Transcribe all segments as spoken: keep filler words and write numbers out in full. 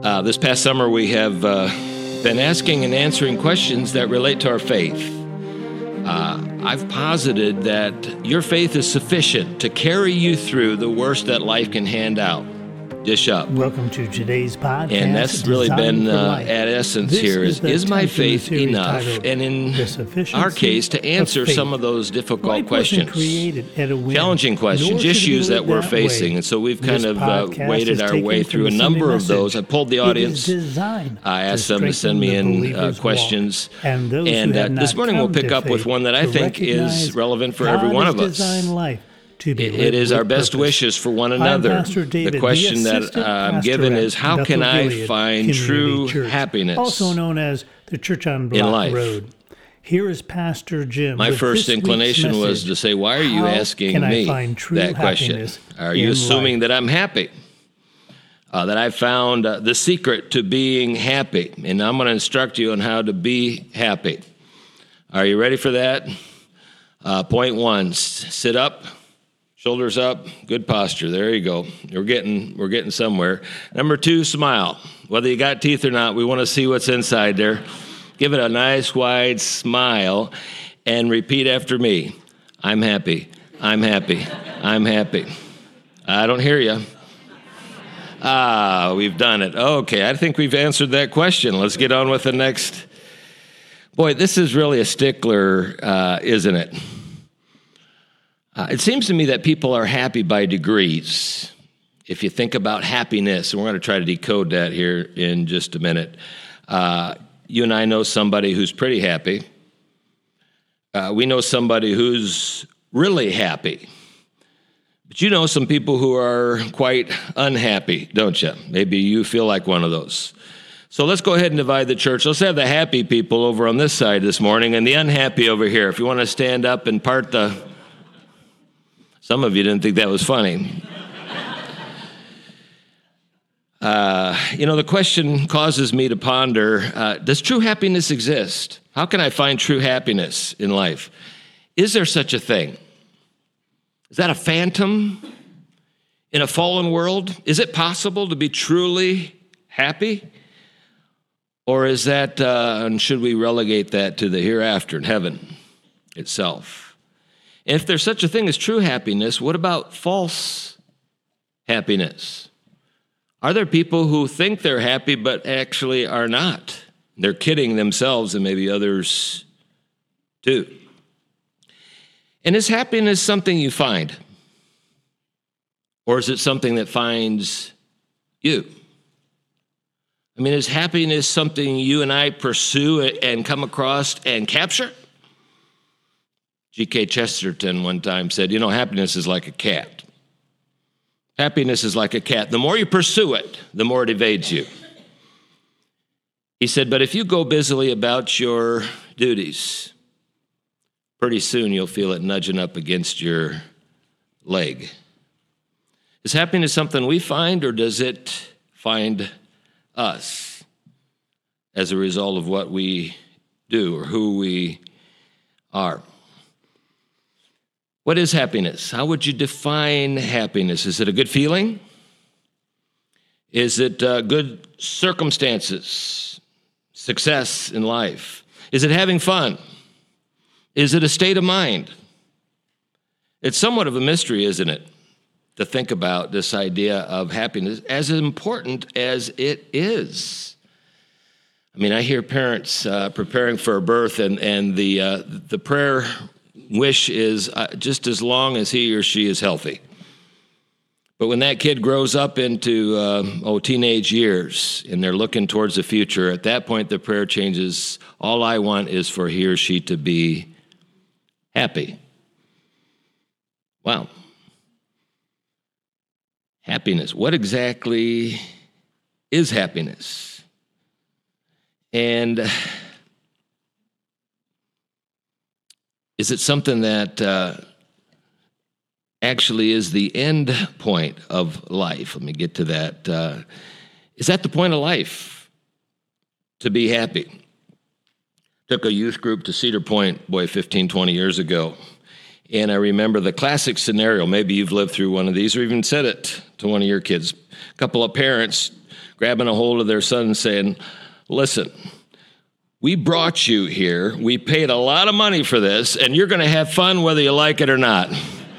Uh, this past summer, we have uh, been asking and answering questions that relate to our faith. Uh, I've posited that your faith is sufficient to carry you through the worst that life can hand out. Dish up. Welcome to today's podcast. And that's really been uh, at essence this here is, is, is my faith enough? And in our case, to answer of some of those difficult life questions, whim, challenging questions, issues that we're that facing. Way. And so we've kind this of uh, waded our way through a number of those. I pulled the audience. I asked them to send me in uh, questions. And, and uh, this morning we'll pick up with one that I think is relevant for every one of us. Life. It, it is our best purpose. wishes for one another. David, the question the that uh, I'm given is, how can I find true Church, happiness, also known as the Church on Block Road? Here is Pastor Jim. My first inclination message, was to say, why are you asking me that question? Are you assuming life? that I'm happy? Uh, that I found uh, the secret to being happy? And I'm going to instruct you on how to be happy. Are you ready for that? Uh, point one, s- sit up. Shoulders up, good posture. There you go. We're getting we're getting somewhere. Number two, smile. Whether you got teeth or not, we want to see what's inside there. Give it a nice wide smile and repeat after me. I'm happy. I'm happy. I'm happy. I don't hear you. Ah, we've done it. Okay, I think we've answered that question. Let's get on with the next. Boy, this is really a stickler, uh, isn't it? Uh, it seems to me that people are happy by degrees. If you think about happiness, and we're going to try to decode that here in just a minute. Uh, you and I know somebody who's pretty happy. Uh, we know somebody who's really happy. But you know some people who are quite unhappy, don't you? Maybe you feel like one of those. So let's go ahead and divide the church. Let's have the happy people over on this side this morning and the unhappy over here. If you want to stand up and part the... Some of you didn't think that was funny. Uh, you know, the question causes me to ponder, uh, does true happiness exist? How can I find true happiness in life? Is there such a thing? Is that a phantom in a fallen world? Is it possible to be truly happy? Or is that, uh, and should we relegate that to the hereafter in heaven itself? If there's such a thing as true happiness, what about false happiness? Are there people who think they're happy but actually are not? They're kidding themselves and maybe others too. And is happiness something you find? Or is it something that finds you? I mean, is happiness something you and I pursue and come across and capture? G K Chesterton one time said, you know, happiness is like a cat. Happiness is like a cat. The more you pursue it, the more it evades you. He said, but if you go busily about your duties, pretty soon you'll feel it nudging up against your leg. Is happiness something we find, or does it find us as a result of what we do or who we are? What is happiness? How would you define happiness? Is it a good feeling? Is it uh, good circumstances, success in life? Is it having fun? Is it a state of mind? It's somewhat of a mystery, isn't it, to think about this idea of happiness, as important as it is. I mean, I hear parents uh, preparing for a birth, and, and the uh, the prayer wish is uh, just as long as he or she is healthy. But when that kid grows up into uh, oh teenage years and they're looking towards the future, at that point the prayer changes. All I want is for he or she to be happy. Wow. Happiness. What exactly is happiness? And is it something that uh, actually is the end point of life? Let me get to that. Uh, is that the point of life, to be happy? Took a youth group to Cedar Point, boy, fifteen, twenty years ago. And I remember the classic scenario. Maybe you've lived through one of these or even said it to one of your kids. A couple of parents grabbing a hold of their son and saying, listen, we brought you here. We paid a lot of money for this, and you're going to have fun whether you like it or not.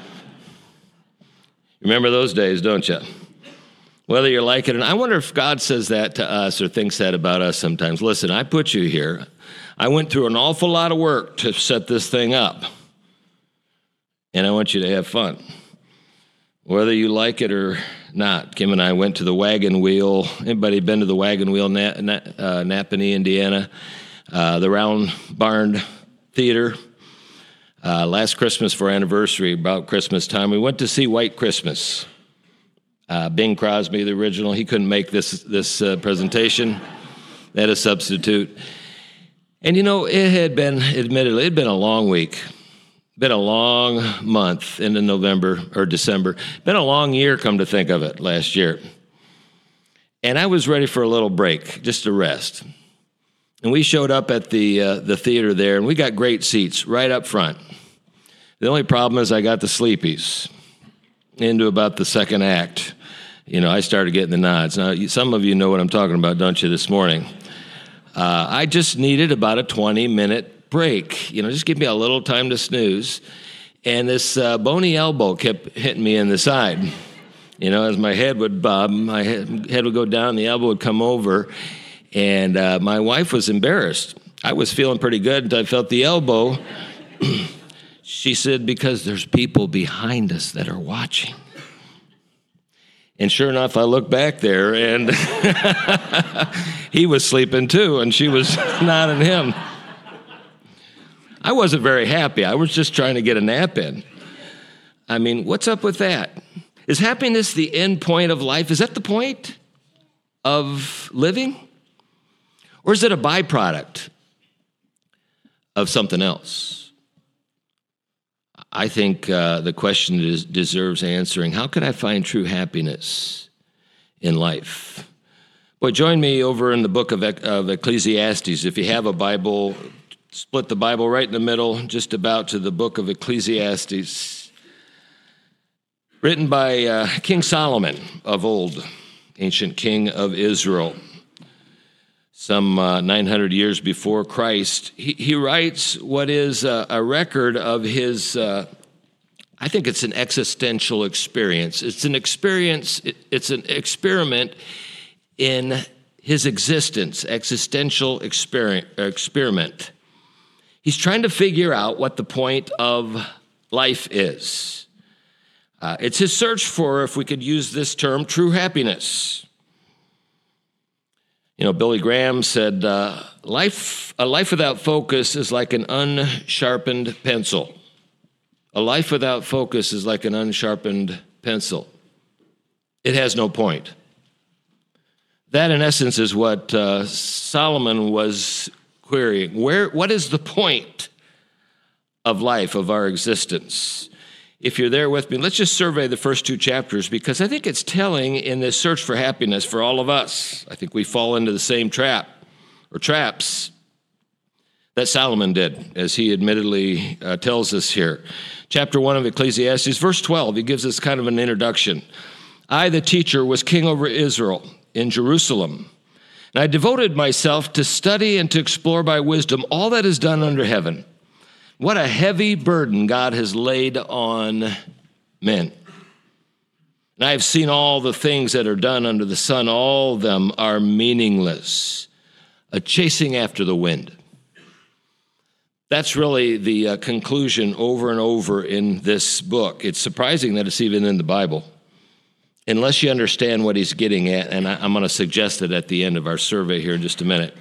Remember those days, don't you? Whether you like it or not. I wonder if God says that to us or thinks that about us sometimes. Listen, I put you here. I went through an awful lot of work to set this thing up, and I want you to have fun, whether you like it or not. Kim and I went to the Wagon Wheel. Anybody been to the Wagon Wheel, Na- Na- uh, Napanee, Indiana? Uh, the Round Barn Theater. Uh, last Christmas for our anniversary, about Christmas time, we went to see White Christmas. Uh, Bing Crosby, the original, he couldn't make this this uh, presentation. They had a substitute. And, you know, it had been, admittedly, it had been a long week. Been a long month into November or December. Been a long year, come to think of it, last year. And I was ready for a little break, just to rest. And we showed up at the uh, the theater there, and we got great seats right up front. The only problem is I got the sleepies into about the second act. You know, I started getting the nods. Now, some of you know what I'm talking about, don't you, this morning? Uh, I just needed about a twenty-minute break. You know, just give me a little time to snooze. And this uh, bony elbow kept hitting me in the side. You know, as my head would bob, my head, head would go down, the elbow would come over. And uh, my wife was embarrassed. I was feeling pretty good until I felt the elbow. She said, because there's people behind us that are watching. And sure enough, I looked back there, and he was sleeping too, and she was nodding him. I wasn't very happy. I was just trying to get a nap in. I mean, what's up with that? Is happiness the end point of life? Is that the point of living? Or is it a byproduct of something else? I think uh, the question is, deserves answering. How can I find true happiness in life? Boy, join me over in the book of, of Ecclesiastes. If you have a Bible, split the Bible right in the middle, just about to the book of Ecclesiastes. Written by uh, King Solomon of old, ancient king of Israel. Some uh, nine hundred years before Christ, he, he writes what is a, a record of his, uh, I think it's an existential experience. It's an experience, it, it's an experiment in his existence, existential experiment, experiment. He's trying to figure out what the point of life is. Uh, it's his search for, if we could use this term, true happiness. You know, Billy Graham said, uh, life, a life without focus is like an unsharpened pencil. A life without focus is like an unsharpened pencil. It has no point. That, in essence, is what uh, Solomon was querying. Where, what is the point of life, of our existence? If you're there with me, let's just survey the first two chapters, because I think it's telling in this search for happiness for all of us. I think we fall into the same trap, or traps, that Solomon did, as he admittedly uh, tells us here. Chapter one of Ecclesiastes, verse twelve, he gives us kind of an introduction. I, the teacher, was king over Israel in Jerusalem, and I devoted myself to study and to explore by wisdom all that is done under heaven. What a heavy burden God has laid on men. And I have seen all the things that are done under the sun. All of them are meaningless, a chasing after the wind. That's really the uh, conclusion over and over in this book. It's surprising that it's even in the Bible, unless you understand what he's getting at, and I, I'm going to suggest it at the end of our survey here in just a minute.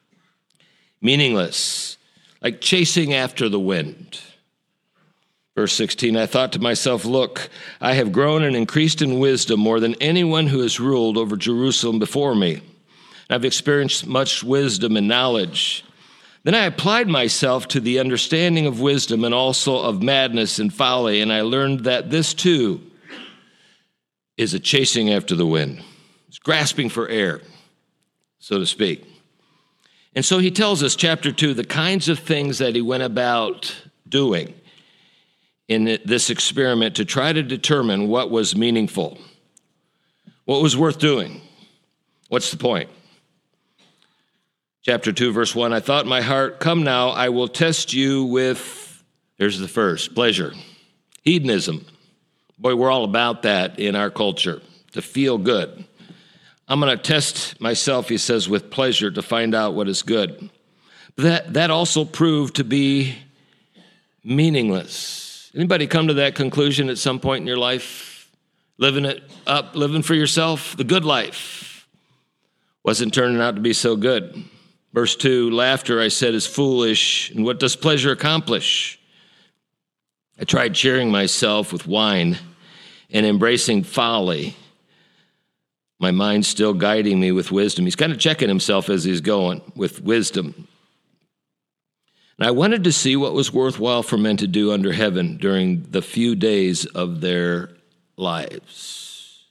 Meaningless. Like chasing after the wind. Verse sixteen, I thought to myself, look, I have grown and increased in wisdom more than anyone who has ruled over Jerusalem before me. I've experienced much wisdom and knowledge. Then I applied myself to the understanding of wisdom and also of madness and folly, and I learned that this too is a chasing after the wind. It's grasping for air, so to speak. And so he tells us, chapter two, the kinds of things that he went about doing in this experiment to try to determine what was meaningful, what was worth doing, What's the point? Chapter two, verse one, I thought in my heart, come now, I will test you with, here's the first, pleasure. Hedonism. Boy, we're all about that in our culture, to feel good. I'm going to test myself, he says, with pleasure to find out what is good. But that, that also proved to be meaningless. Anybody come to that conclusion at some point in your life? Living it up, living for yourself, the good life wasn't turning out to be so good. Verse two, laughter, I said, is foolish, and what does pleasure accomplish? I tried cheering myself with wine and embracing folly, my mind still guiding me with wisdom. He's kind of checking himself as he's going with wisdom. And I wanted to see what was worthwhile for men to do under heaven during the few days of their lives.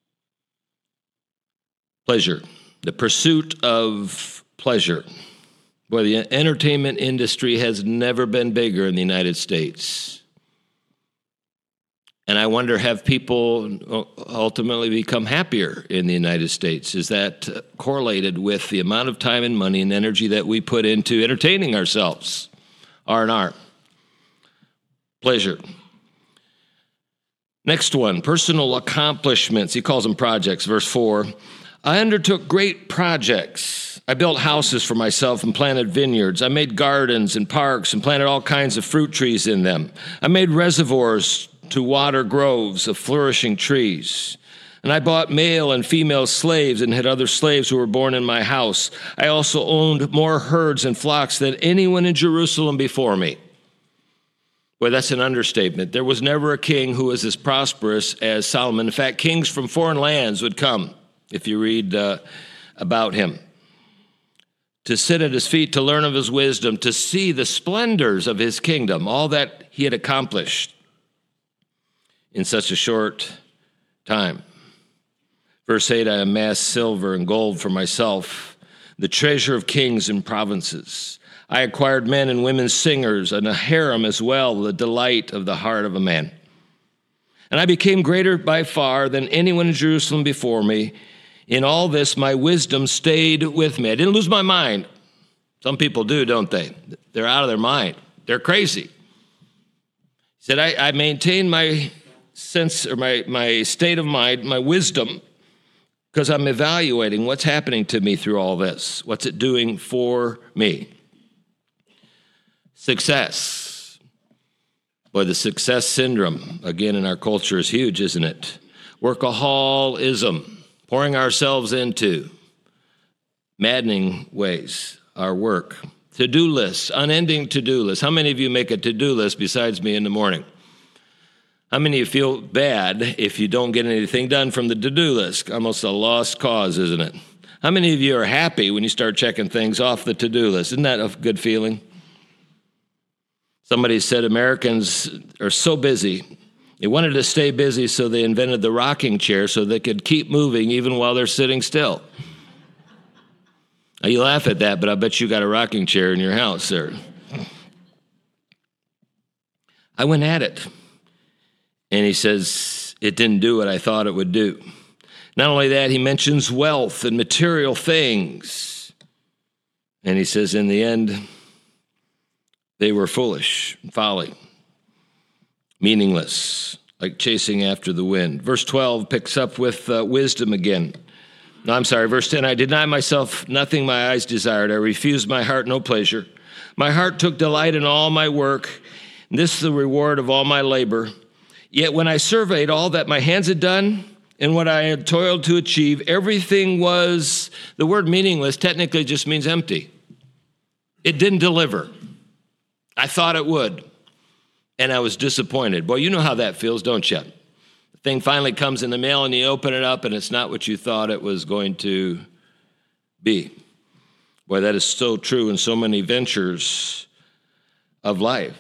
Pleasure, the pursuit of pleasure. Boy, the entertainment industry has never been bigger in the United States. And I wonder, have people ultimately become happier in the United States? Is that correlated with the amount of time and money and energy that we put into entertaining ourselves? R and R. Pleasure. Next one, personal accomplishments. He calls them projects. Verse four, I undertook great projects. I built houses for myself and planted vineyards. I made gardens and parks and planted all kinds of fruit trees in them. I made reservoirs to water groves of flourishing trees. And I bought male and female slaves and had other slaves who were born in my house. I also owned more herds and flocks than anyone in Jerusalem before me. Well, that's an understatement. There was never a king who was as prosperous as Solomon. In fact, kings from foreign lands would come, if you read uh, about him, to sit at his feet, to learn of his wisdom, to see the splendors of his kingdom, all that he had accomplished in such a short time. Verse eight, I amassed silver and gold for myself, the treasure of kings and provinces. I acquired men and women singers and a harem as well, the delight of the heart of a man. And I became greater by far than anyone in Jerusalem before me. In all this, my wisdom stayed with me. I didn't lose my mind. Some people do, don't they? They're out of their mind. They're crazy. He said, I, I maintained my sense or my, my state of mind, my wisdom, because I'm evaluating what's happening to me through all this. What's it doing for me? Success. Boy, the success syndrome, again, in our culture is huge, isn't it? Workaholism, pouring ourselves into maddening ways, our work. To-do lists, unending to-do lists. How many of you make a to-do list besides me in the morning? How many of you feel bad if you don't get anything done from the to-do list? Almost a lost cause, isn't it? How many of you are happy when you start checking things off the to-do list? Isn't that a good feeling? Somebody said Americans are so busy. They wanted to stay busy, so they invented the rocking chair so they could keep moving even while they're sitting still. Now, you laugh at that, but I bet you got a rocking chair in your house, sir. I went at it. And he says, it didn't do what I thought it would do. Not only that, he mentions wealth and material things. And he says, in the end, they were foolish, folly, meaningless, like chasing after the wind. Verse twelve picks up with uh, wisdom again. No, I'm sorry, verse ten, I denied myself nothing my eyes desired. I refused my heart no pleasure. My heart took delight in all my work, and this is the reward of all my labor. Yet when I surveyed all that my hands had done and what I had toiled to achieve, everything was, the word meaningless technically just means empty. It didn't deliver. I thought it would, and I was disappointed. Boy, you know how that feels, don't you? The thing finally comes in the mail and you open it up and it's not what you thought it was going to be. Boy, that is so true in so many ventures of life.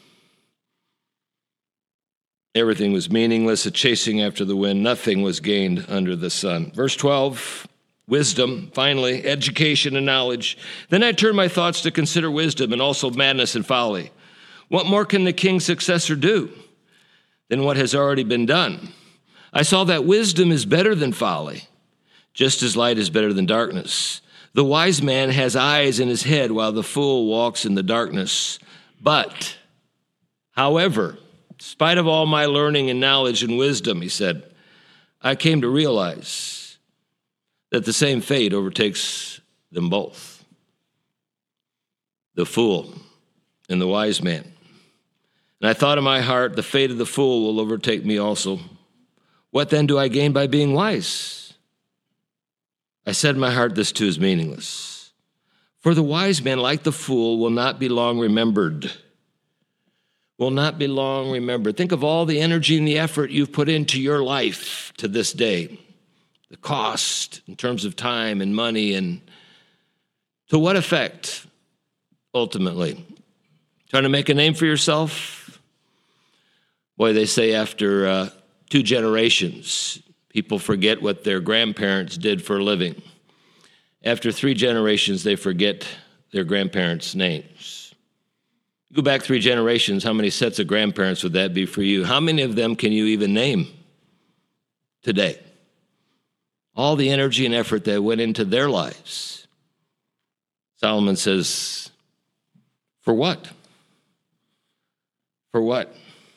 Everything was meaningless, a chasing after the wind. Nothing was gained under the sun. Verse twelve, wisdom, finally, education and knowledge. Then I turned my thoughts to consider wisdom and also madness and folly. What more can the king's successor do than what has already been done? I saw that wisdom is better than folly. just as light is better than darkness. The wise man has eyes in his head, while the fool walks in the darkness. But, however, in spite of all my learning and knowledge and wisdom, he said, I came to realize that the same fate overtakes them both, the fool and the wise man. And I thought in my heart, the fate of the fool will overtake me also. What then do I gain by being wise? I said in my heart, this too is meaningless. For the wise man, like the fool, will not be long remembered. Will not be long remembered. Think of all the energy and the effort you've put into your life to this day. The cost in terms of time and money, and to what effect, ultimately? Trying to make a name for yourself? Boy, they say after uh, two generations, people forget what their grandparents did for a living. After three generations, they forget their grandparents' names. You go back three generations, how many sets of grandparents would that be for you? How many of them can you even name today? All the energy and effort that went into their lives. Solomon says, for what? For what?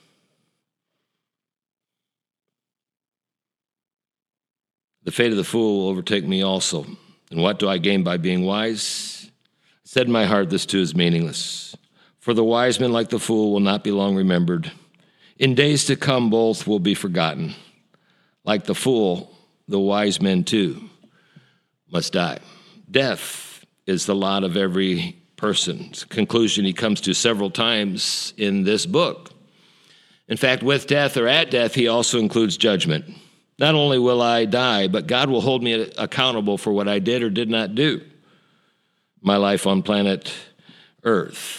The fate of the fool will overtake me also. And what do I gain by being wise? I said in my heart, this too is meaningless. For the wise man, like the fool, will not be long remembered. In days to come, both will be forgotten. Like the fool, the wise men too must die. Death is the lot of every person. It's a conclusion he comes to several times in this book. In fact, with death or at death, he also includes judgment. Not only will I die, but God will hold me accountable for what I did or did not do. My life on planet Earth.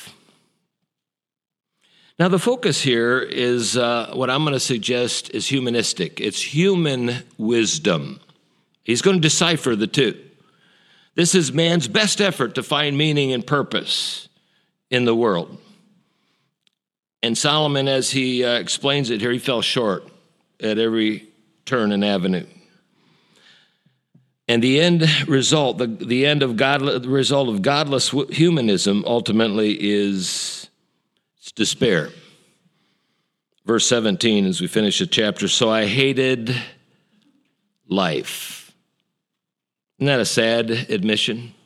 Now, the focus here is uh, what I'm going to suggest is humanistic. It's human wisdom. He's going to decipher the two. This is man's best effort to find meaning and purpose in the world. And Solomon, as he uh, explains it here, he fell short at every turn and avenue. And the end result, the, the end of God, the result of godless humanism ultimately is despair. Verse seventeen, as we finish the chapter, so I hated life. Isn't that a sad admission?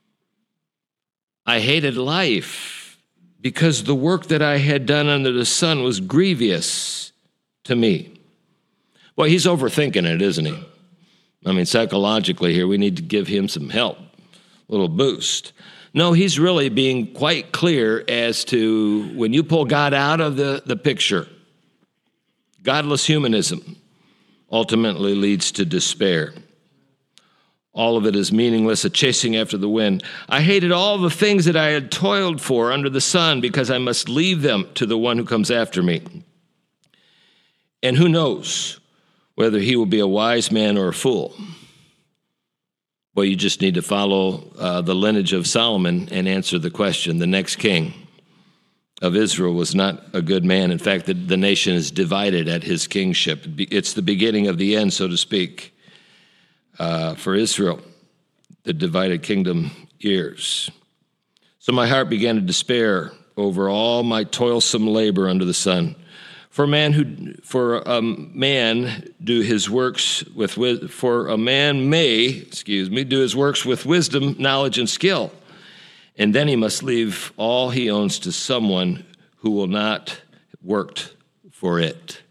I hated life because the work that I had done under the sun was grievous to me. Well, he's overthinking it, isn't he? I mean, psychologically here, we need to give him some help, a little boost. No, he's really being quite clear as to when you pull God out of the, the picture, godless humanism ultimately leads to despair. All of it is meaningless, a chasing after the wind. I hated all the things that I had toiled for under the sun because I must leave them to the one who comes after me. And who knows whether he will be a wise man or a fool. Well, you just need to follow uh, the lineage of Solomon and answer the question. The next king of Israel was not a good man. In fact, the, the nation is divided at his kingship. It's the beginning of the end, so to speak, uh, for Israel, the divided kingdom years. So my heart began to despair over all my toilsome labor under the sun. For a man who, for a man do his works with, for a man may, excuse me, do his works with wisdom, knowledge, and skill, and then he must leave all he owns to someone who will not have worked for it.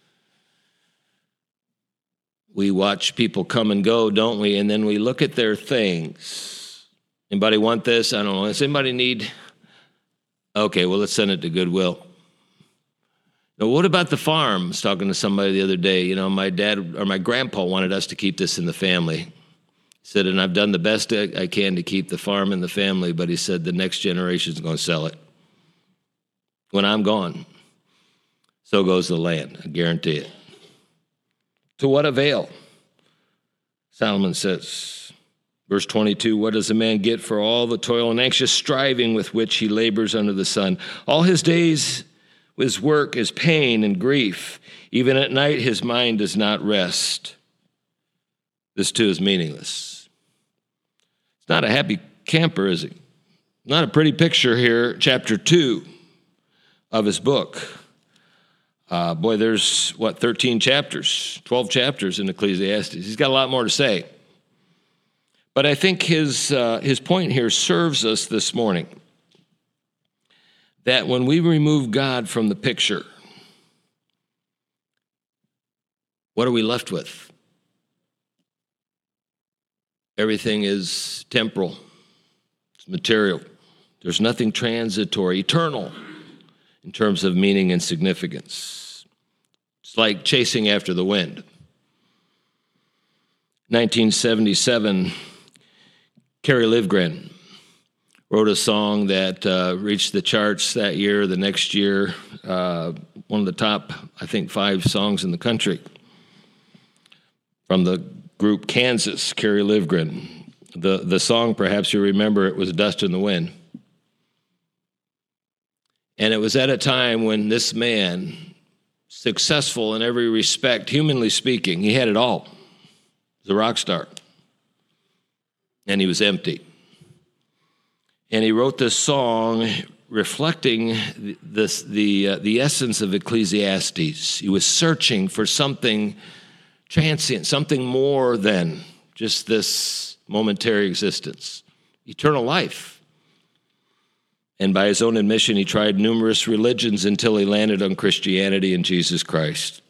We watch people come and go, don't we? And then we look at their things. Anybody want this? I don't know. Does anybody need? Okay, well, let's send it to Goodwill. Now, what about the farm? I was talking to somebody the other day. You know, my dad or my grandpa wanted us to keep this in the family. He said, and I've done the best I can to keep the farm in the family, but he said the next generation is going to sell it. When I'm gone, so goes the land. I guarantee it. To what avail? Solomon says, verse twenty-two, what does a man get for all the toil and anxious striving with which he labors under the sun? All his days his work is pain and grief. Even at night his mind does not rest. this too is meaningless. It's not a happy camper, is it? Not a pretty picture here, chapter two of his book. Uh, boy, there's, what, thirteen chapters, twelve chapters in Ecclesiastes. He's got a lot more to say. But I think his uh, his point here serves us this morning, that when we remove God from the picture, what are we left with? Everything is temporal, it's material. There's nothing transitory, eternal in terms of meaning and significance. It's like chasing after the wind. nineteen seventy-seven, Kerry Livgren wrote a song that uh, reached the charts that year, the next year, uh, one of the top, I think, five songs in the country. From the group Kansas, Kerry Livgren. The, the song, perhaps you remember, it was Dust in the Wind. And it was at a time when this man, successful in every respect, humanly speaking, he had it all. He was a rock star. And he was empty. And he wrote this song reflecting this, the, uh, the essence of Ecclesiastes. He was searching for something transient, something more than just this momentary existence, eternal life. And by his own admission, he tried numerous religions until he landed on Christianity and Jesus Christ.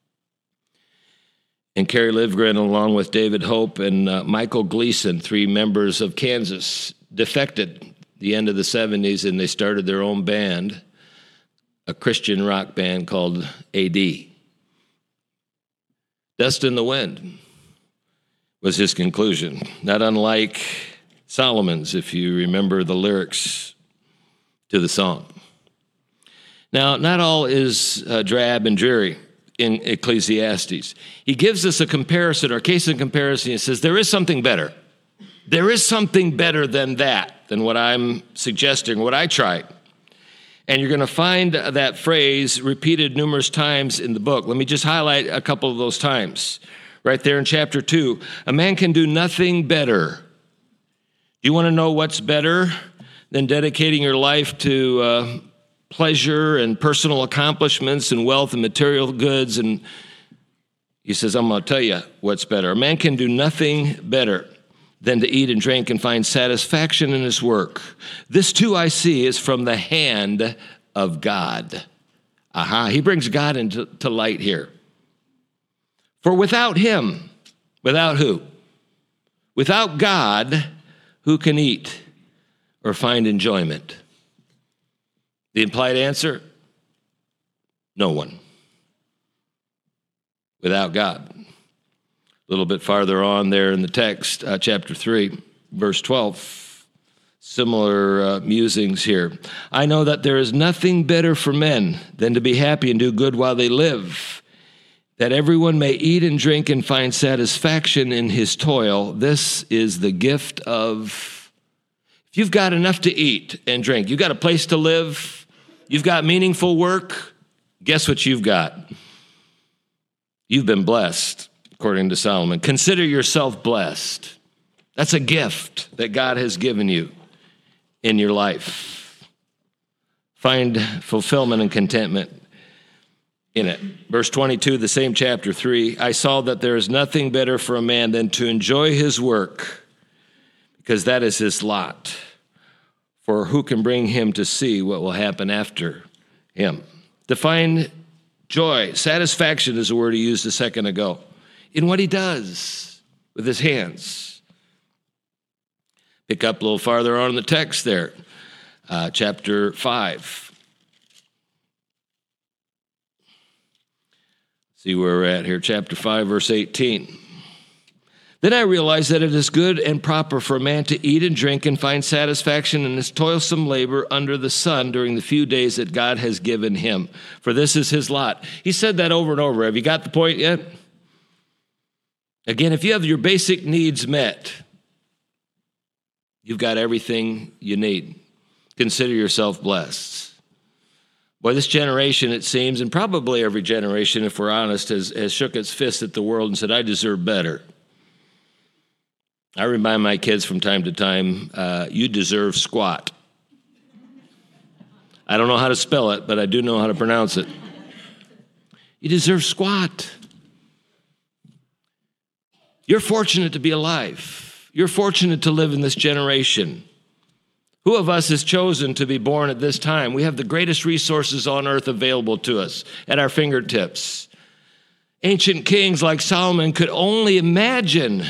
And Kerry Livgren, along with David Hope and uh, Michael Gleason, three members of Kansas, defected at the end of the seventies, and they started their own band, a Christian rock band called A D. Dust in the Wind was his conclusion, not unlike Solomon's, if you remember the lyrics to the song. Now, not all is uh, drab and dreary in Ecclesiastes. He gives us a comparison, or a case in comparison. He says, there is something better. There is something better than that, than what I'm suggesting, what I tried. And you're going to find that phrase repeated numerous times in the book. Let me just highlight a couple of those times. Right there in chapter two, a man can do nothing better. Do you want to know what's better than dedicating your life to uh, pleasure and personal accomplishments and wealth and material goods? And he says, I'm going to tell you what's better. A man can do nothing better than to eat and drink and find satisfaction in his work. This too I see is from the hand of God. Aha, he brings God into to light here. For without him, without who? Without God, who can eat or find enjoyment? The implied answer? No one. Without God. A little bit farther on there in the text, uh, chapter three, verse twelve, similar uh, musings here. I know that there is nothing better for men than to be happy and do good while they live, that everyone may eat and drink and find satisfaction in his toil. This is the gift of, if you've got enough to eat and drink, you've got a place to live, you've got meaningful work, guess what you've got? You've been blessed, according to Solomon. Consider yourself blessed. That's a gift that God has given you in your life. Find fulfillment and contentment in it. Verse twenty-two, the same chapter three, I saw that there is nothing better for a man than to enjoy his work, because that is his lot. For who can bring him to see what will happen after him? To find joy, satisfaction is the word he used a second ago, in what he does with his hands. Pick up a little farther on in the text there, uh, chapter five. See where we're at here, chapter five, verse eighteen. Then I realized that it is good and proper for a man to eat and drink and find satisfaction in his toilsome labor under the sun during the few days that God has given him, for this is his lot. He said that over and over. Have you got the point yet? Again, if you have your basic needs met, you've got everything you need. Consider yourself blessed. Boy, this generation, it seems, and probably every generation, if we're honest, has, has shook its fist at the world and said, I deserve better. I remind my kids from time to time, uh, you deserve squat. I don't know how to spell it, but I do know how to pronounce it. You deserve squat. You're fortunate to be alive. You're fortunate to live in this generation. Who of us is chosen to be born at this time? We have the greatest resources on earth available to us at our fingertips. Ancient kings like Solomon could only imagine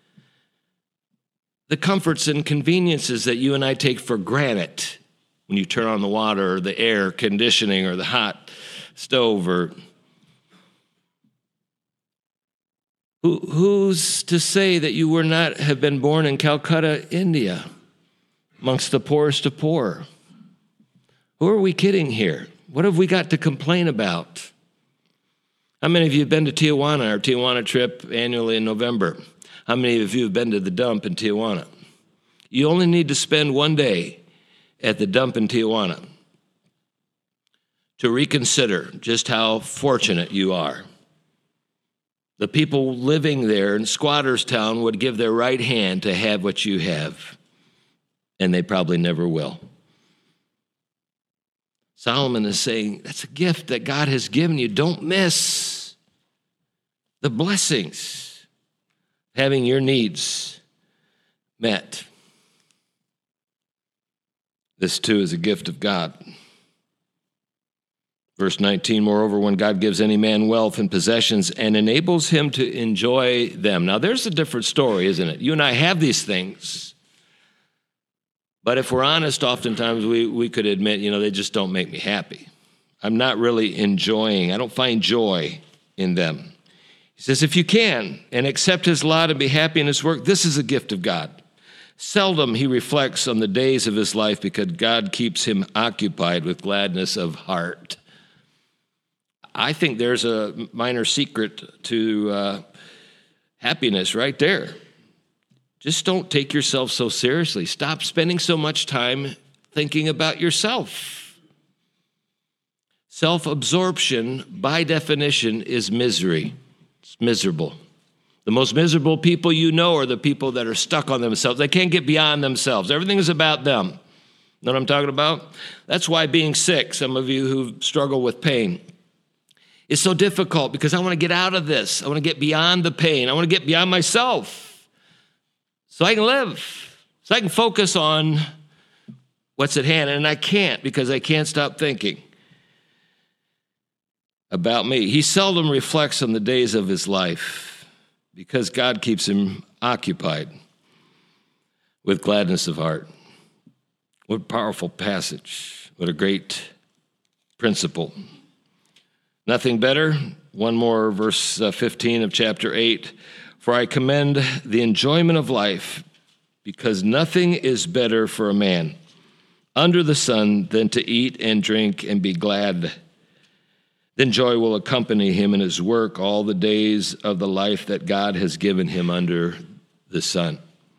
the comforts and conveniences that you and I take for granted when you turn on the water or the air conditioning or the hot stove. Or Who, who's to say that you were not have been born in Calcutta, India, amongst the poorest of poor? Who are we kidding here? What have we got to complain about? How many of you have been to Tijuana, our Tijuana trip annually in November? How many of you have been to the dump in Tijuana? You only need to spend one day at the dump in Tijuana to reconsider just how fortunate you are. The people living there in Squatters Town would give their right hand to have what you have, and they probably never will. Solomon is saying, that's a gift that God has given you. Don't miss the blessings, having your needs met. This too is a gift of God. Verse nineteen, moreover, when God gives any man wealth and possessions and enables him to enjoy them. Now, there's a different story, isn't it? You and I have these things. But if we're honest, oftentimes we, we could admit, you know, they just don't make me happy. I'm not really enjoying. I don't find joy in them. He says, if you can, and accept his lot and be happy in his work, this is a gift of God. Seldom he reflects on the days of his life because God keeps him occupied with gladness of heart. I think there's a minor secret to uh, happiness right there. Just don't take yourself so seriously. Stop spending so much time thinking about yourself. Self-absorption, by definition, is misery. It's miserable. The most miserable people you know are the people that are stuck on themselves. They can't get beyond themselves. Everything is about them. Know what I'm talking about? That's why being sick, some of you who struggle with pain, is so difficult because I want to get out of this. I want to get beyond the pain. I want to get beyond myself so I can live, so I can focus on what's at hand. And I can't because I can't stop thinking about me. He seldom reflects on the days of his life because God keeps him occupied with gladness of heart. What a powerful passage. What a great principle. Nothing better. One more, verse fifteen of chapter eight. For I commend the enjoyment of life, because nothing is better for a man under the sun than to eat and drink and be glad. Then joy will accompany him in his work all the days of the life that God has given him under the sun.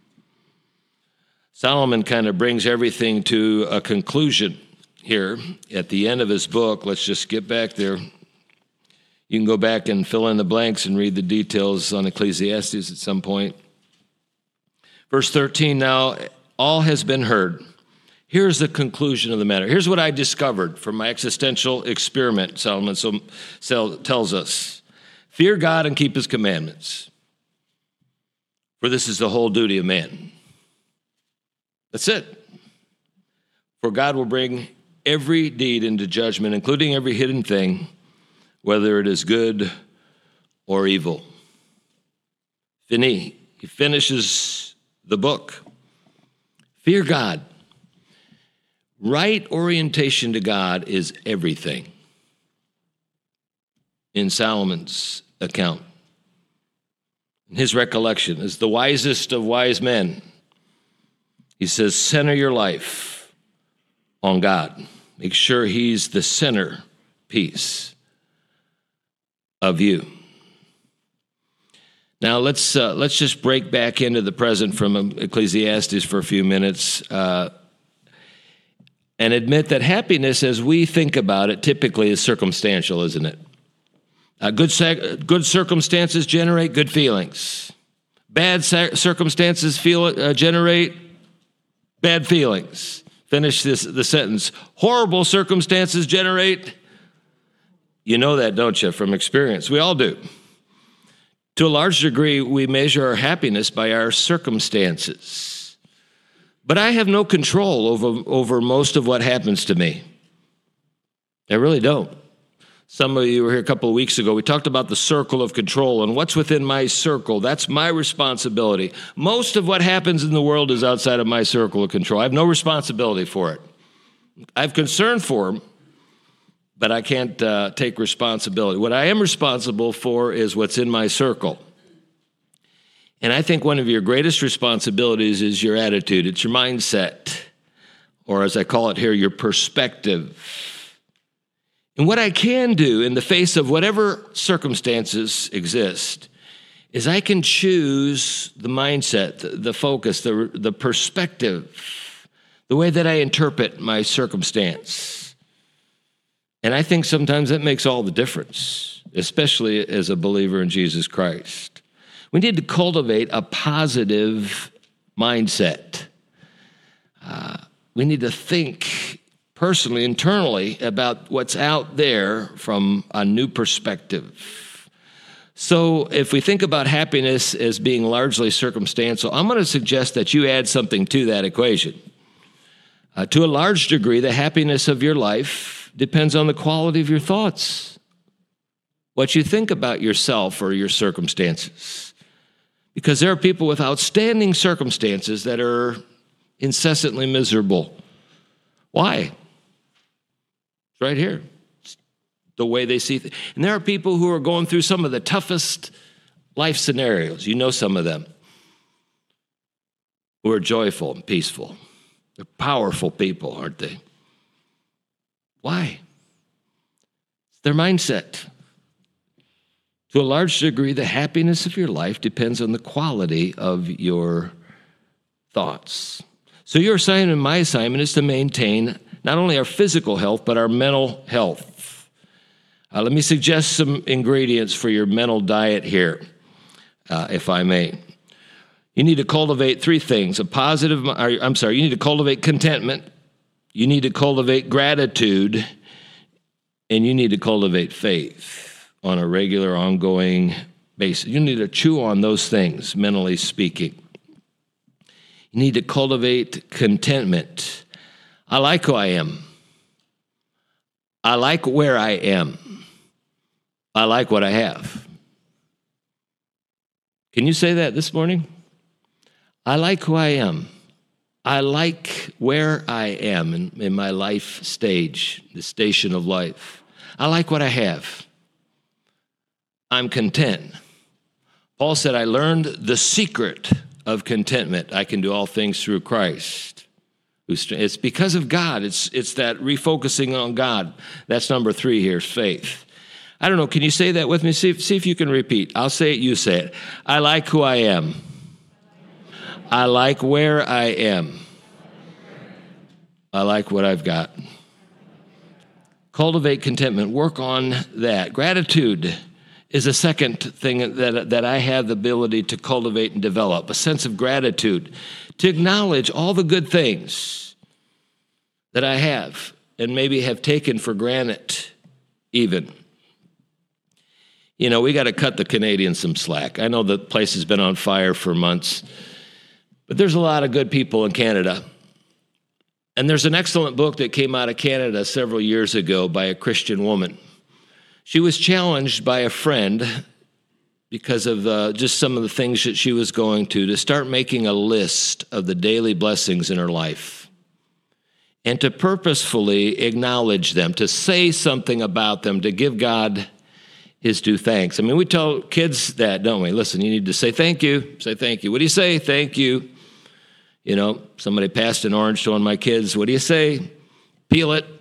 Solomon kind of brings everything to a conclusion here at the end of his book. Let's just get back there. You can go back and fill in the blanks and read the details on Ecclesiastes at some point. Verse thirteen, now all has been heard. Here's the conclusion of the matter. Here's what I discovered from my existential experiment, Solomon so, so tells us. Fear God and keep his commandments, for this is the whole duty of man. That's it. For God will bring every deed into judgment, including every hidden thing, whether it is good or evil. Fini. He finishes the book. Fear God. Right orientation to God is everything in Solomon's account. His recollection is the wisest of wise men. He says, center your life on God. Make sure he's the centerpiece of you. Now let's uh, let's just break back into the present from Ecclesiastes for a few minutes uh, and admit that happiness, as we think about it, typically is circumstantial, isn't it? Uh, good sec- good circumstances generate good feelings. Bad circumstances feel uh, generate bad feelings. Finish this the sentence. Horrible circumstances generate. You know that, don't you, from experience? We all do. To a large degree, we measure our happiness by our circumstances. But I have no control over, over most of what happens to me. I really don't. Some of you were here a couple of weeks ago. We talked about the circle of control and what's within my circle. That's my responsibility. Most of what happens in the world is outside of my circle of control. I have no responsibility for it. I have concern for them, but I can't uh, take responsibility. What I am responsible for is what's in my circle. And I think one of your greatest responsibilities is your attitude. It's your mindset, or as I call it here, your perspective. And what I can do in the face of whatever circumstances exist is I can choose the mindset, the, the focus, the, the perspective, the way that I interpret my circumstance. And I think sometimes that makes all the difference, especially as a believer in Jesus Christ. We need to cultivate a positive mindset. Uh, we need to think personally, internally, about what's out there from a new perspective. So if we think about happiness as being largely circumstantial, I'm going to suggest that you add something to that equation. Uh, to a large degree, the happiness of your life depends on the quality of your thoughts, what you think about yourself or your circumstances. Because there are people with outstanding circumstances that are incessantly miserable. Why? It's right here. It's the way they see things. And there are people who are going through some of the toughest life scenarios. You know some of them. Who are joyful and peaceful. They're powerful people, aren't they? Why? It's their mindset. To a large degree, the happiness of your life depends on the quality of your thoughts. So your assignment and my assignment is to maintain not only our physical health, but our mental health. Uh, let me suggest some ingredients for your mental diet here, uh, if I may. You need to cultivate three things. A positive, or, I'm sorry, you need to cultivate contentment. You need to cultivate gratitude, and you need to cultivate faith on a regular, ongoing basis. You need to chew on those things, mentally speaking. You need to cultivate contentment. I like who I am. I like where I am. I like what I have. Can you say that this morning? I like who I am. I like where I am in, in my life stage, the station of life. I like what I have. I'm content. Paul said, I learned the secret of contentment. I can do all things through Christ. It's because of God. It's, it's that refocusing on God. That's number three here, is faith. I don't know, can you say that with me? See if, see if you can repeat. I'll say it, you say it. I like who I am. I like where I am. I like what I've got. Cultivate contentment. Work on that. Gratitude is a second thing that, that I have the ability to cultivate and develop, a sense of gratitude, to acknowledge all the good things that I have and maybe have taken for granted even. You know, we got to cut the Canadians some slack. I know the place has been on fire for months. But there's a lot of good people in Canada. And there's an excellent book that came out of Canada several years ago by a Christian woman. She was challenged by a friend because of uh, just some of the things that she was going to, to start making a list of the daily blessings in her life and to purposefully acknowledge them, to say something about them, to give God his due thanks. I mean, we tell kids that, don't we? Listen, you need to say thank you. Say thank you. What do you say? Thank you. You know, somebody passed an orange to one of my kids. What do you say? Peel it.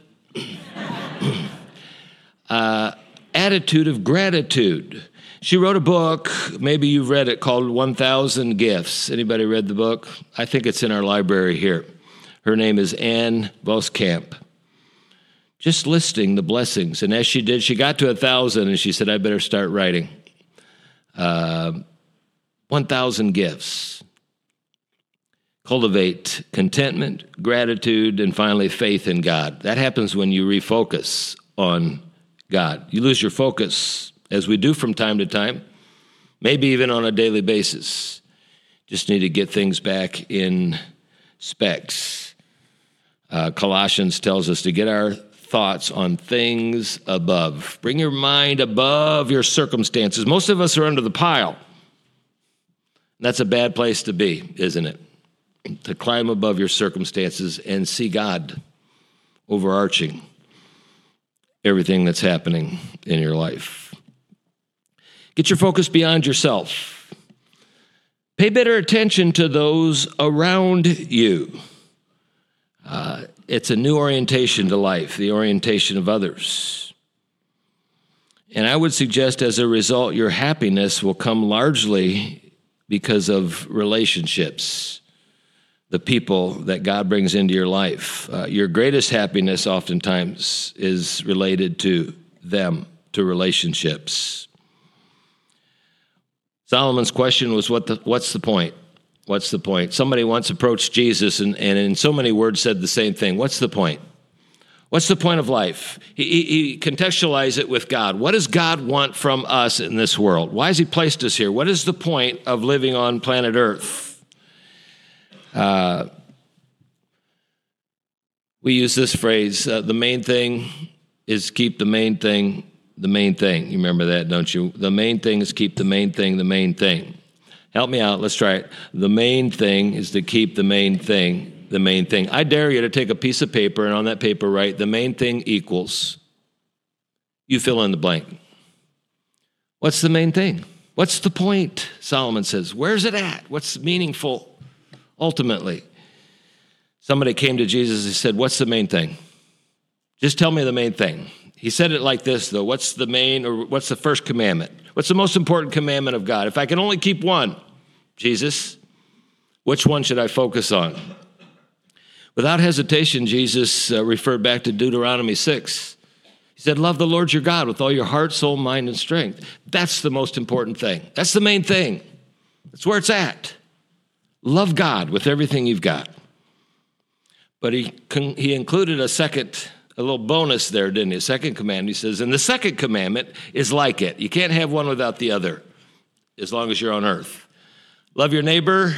uh, attitude of gratitude. She wrote a book, maybe you've read it, called one thousand Gifts. Anybody read the book? I think it's in our library here. Her name is Ann Voskamp. Just listing the blessings. And as she did, she got to a thousand, and she said, I better start writing. Uh, one thousand gifts. Cultivate contentment, gratitude, and finally faith in God. That happens when you refocus on God. You lose your focus, as we do from time to time, maybe even on a daily basis. Just need to get things back in specs. Uh, Colossians tells us to get our thoughts on things above. Bring your mind above your circumstances. Most of us are under the pile. That's a bad place to be, isn't it? To climb above your circumstances and see God overarching everything that's happening in your life. Get your focus beyond yourself. Pay better attention to those around you. Uh, it's a new orientation to life, the orientation of others. And I would suggest as a result, your happiness will come largely because of relationships, the people that God brings into your life. Uh, your greatest happiness oftentimes is related to them, to relationships. Solomon's question was, what the, what's the point? What's the point? Somebody once approached Jesus and, and in so many words said the same thing. What's the point? What's the point of life? He, he, he contextualized it with God. What does God want from us in this world? Why has he placed us here? What is the point of living on planet Earth? Uh, we use this phrase, uh, the main thing is keep the main thing the main thing. You remember that, don't you? The main thing is keep the main thing the main thing. Help me out. Let's try it. The main thing is to keep the main thing the main thing. I dare you to take a piece of paper and on that paper write the main thing equals. You fill in the blank. What's the main thing? What's the point? Solomon says. Where's it at? What's meaningful ultimately? Somebody came to Jesus and said, what's the main thing? Just tell me the main thing. He said it like this, though. What's the main, or what's the first commandment? What's the most important commandment of God? If I can only keep one, Jesus, which one should I focus on? Without hesitation, Jesus uh, referred back to Deuteronomy six. He said, love the Lord your God with all your heart, soul, mind, and strength. That's the most important thing. That's the main thing. That's where it's at. Love God with everything you've got. But he he included a second, a little bonus there, didn't he? A second commandment. He says, and the second commandment is like it. You can't have one without the other, as long as you're on earth. Love your neighbor.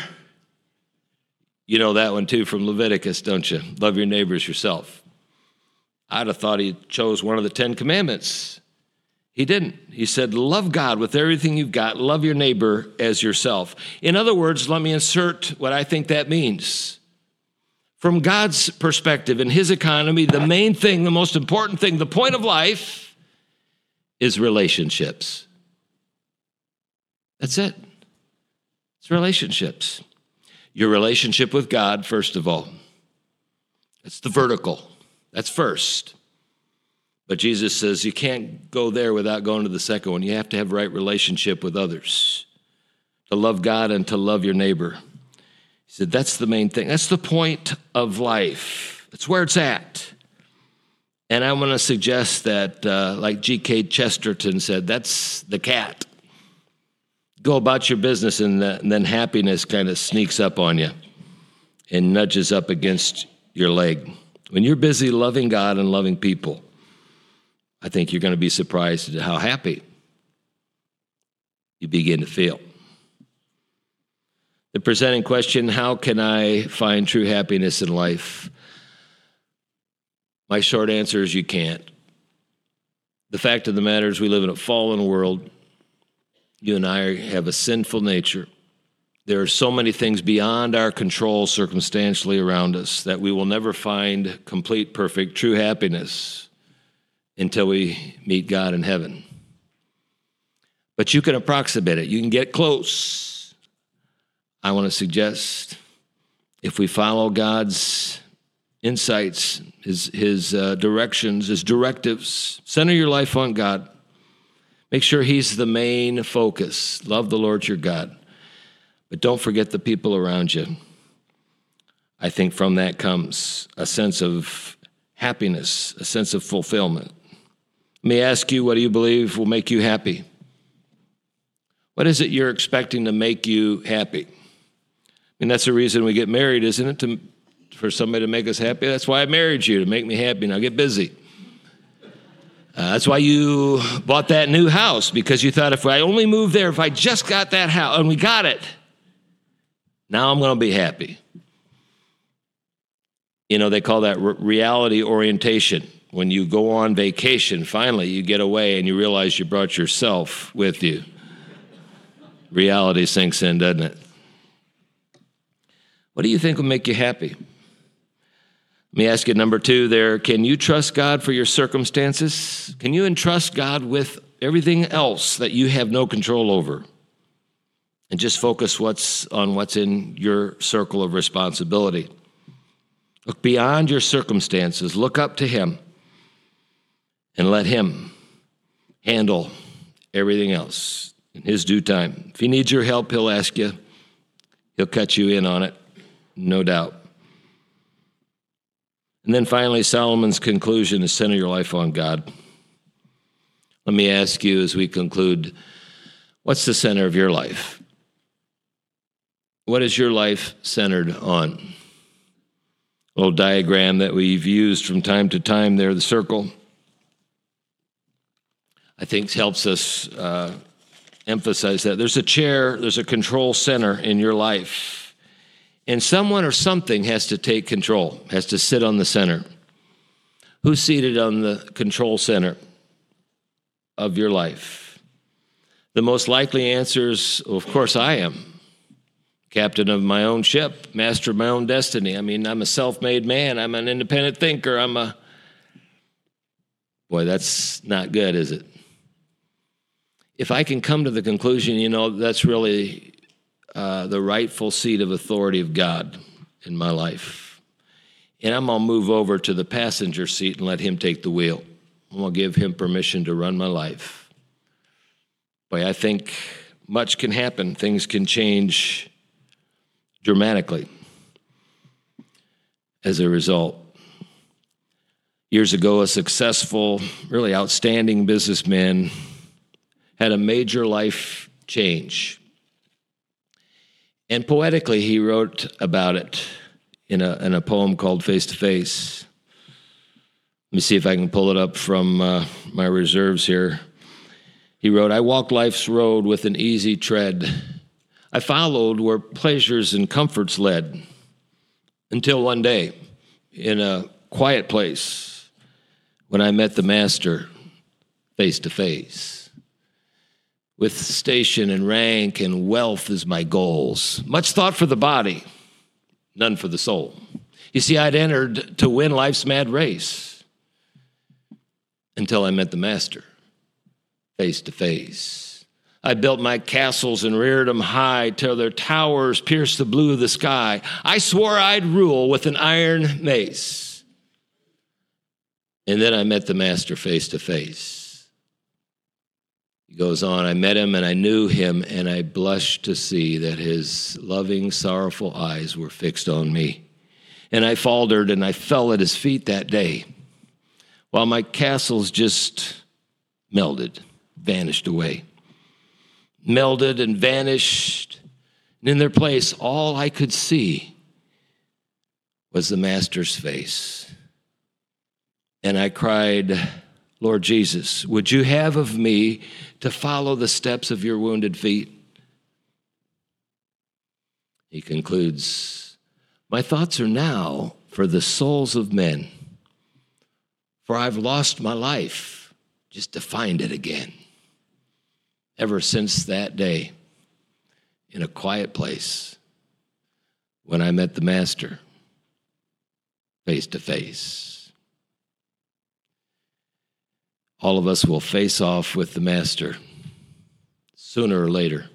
You know that one too from Leviticus, don't you? Love your neighbors yourself. I'd have thought he chose one of the Ten Commandments. He didn't. He said, love God with everything you've got. Love your neighbor as yourself. In other words, let me insert what I think that means. From God's perspective, in his economy, the main thing, the most important thing, the point of life is relationships. That's it. It's relationships. Your relationship with God, first of all. That's the vertical. That's first. But Jesus says you can't go there without going to the second one. You have to have right relationship with others, to love God and to love your neighbor. He said, that's the main thing. That's the point of life. That's where it's at. And I'm going to suggest that, uh, like G K Chesterton said, that's the cat. Go about your business, and, the, and then happiness kind of sneaks up on you and nudges up against your leg. When you're busy loving God and loving people, I think you're going to be surprised at how happy you begin to feel. The presenting question, how can I find true happiness in life? My short answer is you can't. The fact of the matter is we live in a fallen world. You and I have a sinful nature. There are so many things beyond our control circumstantially around us that we will never find complete, perfect, true happiness until we meet God in heaven. But you can approximate it. You can get close. I want to suggest if we follow God's insights, his, his uh, directions, his directives, center your life on God. Make sure he's the main focus. Love the Lord your God. But don't forget the people around you. I think from that comes a sense of happiness, a sense of fulfillment. Let me ask you, what do you believe will make you happy? What is it you're expecting to make you happy? I mean, that's the reason we get married, isn't it? To, for somebody to make us happy? That's why I married you, to make me happy. Now get busy. Uh, that's why you bought that new house, because you thought if I only moved there, if I just got that house, and we got it, now I'm going to be happy. You know, they call that re- reality orientation. When you go on vacation, finally you get away and you realize you brought yourself with you. Reality sinks in, doesn't it? What do you think will make you happy? Let me ask you, number two there, can you trust God for your circumstances? Can you entrust God with everything else that you have no control over? And just focus what's on what's in your circle of responsibility. Look beyond your circumstances. Look up to Him and let Him handle everything else in His due time. If He needs your help, He'll ask you. He'll cut you in on it, no doubt. And then finally, Solomon's conclusion is center your life on God. Let me ask you as we conclude, what's the center of your life? What is your life centered on? A little diagram that we've used from time to time there, the circle, I think helps us uh, emphasize that. There's a chair, there's a control center in your life. And someone or something has to take control, has to sit on the center. Who's seated on the control center of your life? The most likely answer is, well, of course, I am. Captain of my own ship, master of my own destiny. I mean, I'm a self-made man. I'm an independent thinker. I'm a... Boy, that's not good, is it? If I can come to the conclusion, you know, that's really uh, the rightful seat of authority of God in my life. And I'm going to move over to the passenger seat and let Him take the wheel. I'm going to give Him permission to run my life. Boy, I think much can happen. Things can change dramatically as a result. Years ago, a successful, really outstanding businessman had a major life change. And poetically, he wrote about it in a, in a poem called Face to Face. Let me see if I can pull it up from uh, my reserves here. He wrote, I walked life's road with an easy tread. I followed where pleasures and comforts led, until one day, in a quiet place, when I met the Master face to face. With station and rank and wealth as my goals, much thought for the body, none for the soul. You see, I'd entered to win life's mad race, until I met the Master face to face. I built my castles and reared them high till their towers pierced the blue of the sky. I swore I'd rule with an iron mace. And then I met the Master face to face. He goes on, I met Him and I knew Him, and I blushed to see that His loving, sorrowful eyes were fixed on me. And I faltered and I fell at His feet that day, while my castles just melded, vanished away. Melded and vanished, and in their place, all I could see was the Master's face. And I cried, Lord Jesus, would you have of me to follow the steps of your wounded feet? He concludes, my thoughts are now for the souls of men, for I've lost my life just to find it again. Ever since that day, in a quiet place, when I met the Master face to face. All of us will face off with the Master sooner or later.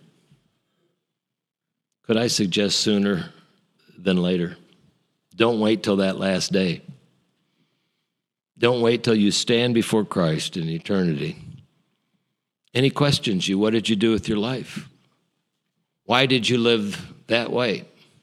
Could I suggest sooner than later? Don't wait till that last day. Don't wait till you stand before Christ in eternity. And He questions you, what did you do with your life? Why did you live that way?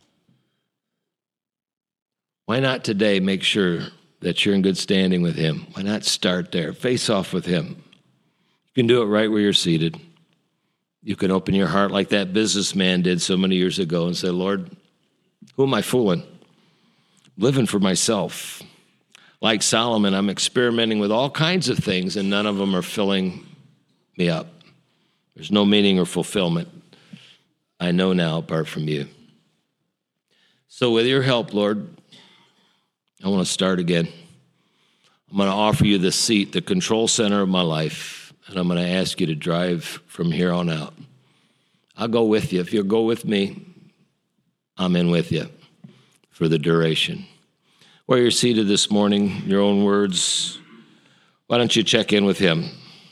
Why not today make sure that you're in good standing with Him? Why not start there? Face off with Him. You can do it right where you're seated. You can open your heart like that businessman did so many years ago and say, Lord, who am I fooling? Living for myself. Like Solomon, I'm experimenting with all kinds of things, and none of them are filling me up. There's no meaning or fulfillment. I know now apart from you. So with your help, Lord, I want to start again. I'm going to offer you the seat, the control center of my life, and I'm going to ask you to drive from here on out. I'll go with you. If you'll go with me, I'm in with you for the duration. Where you're seated this morning, your own words, why don't you check in with him?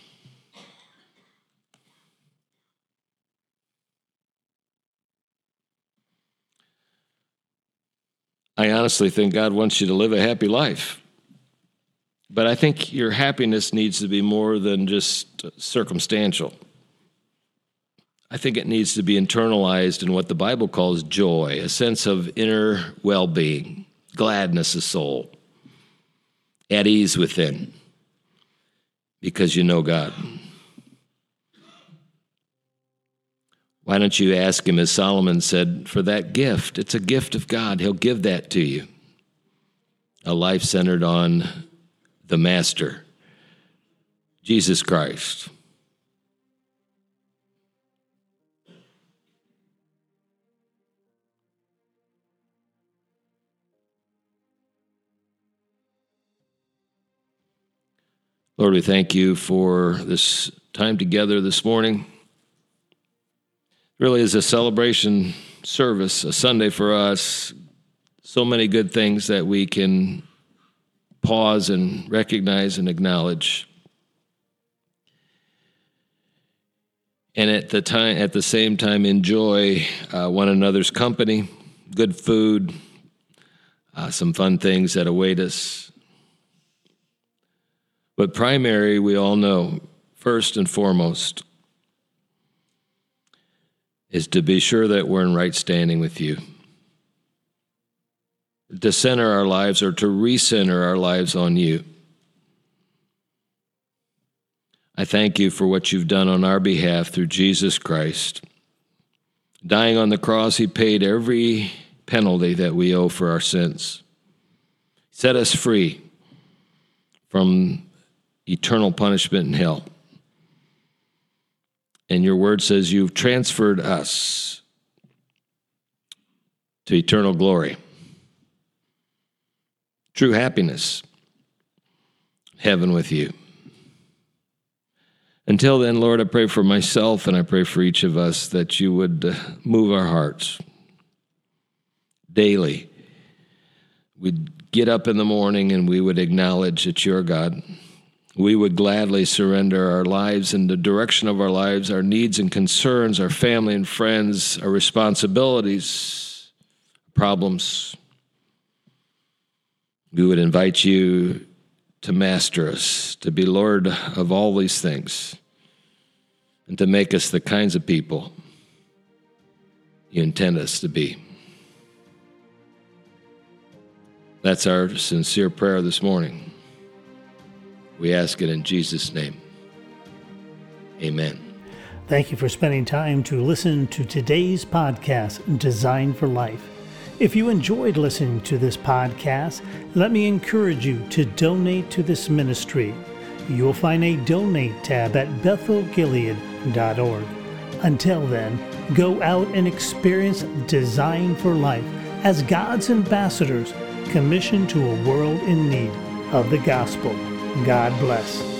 I honestly think God wants you to live a happy life. But I think your happiness needs to be more than just circumstantial. I think it needs to be internalized in what the Bible calls joy, a sense of inner well-being, gladness of soul, at ease within, because you know God. Why don't you ask him, as Solomon said, for that gift? It's a gift of God. He'll give that to you. A life centered on the Master, Jesus Christ. Lord, we thank you for this time together this morning. It really is a celebration service, a Sunday for us. So many good things that we can pause and recognize and acknowledge. And at the time, at the same time, enjoy uh, one another's company, good food, uh, some fun things that await us. But primary, we all know, first and foremost, is to be sure that we're in right standing with you. To center our lives, or to recenter our lives on you. I thank you for what you've done on our behalf through Jesus Christ. Dying on the cross, he paid every penalty that we owe for our sins. Set us free from eternal punishment in hell. And your word says you've transferred us to eternal glory, true happiness, heaven with you. Until then, Lord, I pray for myself and I pray for each of us that you would uh, move our hearts daily. We'd get up in the morning and we would acknowledge that you're God. We would gladly surrender our lives and the direction of our lives, our needs and concerns, our family and friends, our responsibilities, problems. We would invite you to master us, to be Lord of all these things, and to make us the kinds of people you intend us to be. That's our sincere prayer this morning. We ask it in Jesus' name. Amen. Thank you for spending time to listen to today's podcast, Designed for Life. If you enjoyed listening to this podcast, let me encourage you to donate to this ministry. You'll find a donate tab at bethel gilead dot org. Until then, go out and experience Designed for Life as God's ambassadors commissioned to a world in need of the gospel. God bless.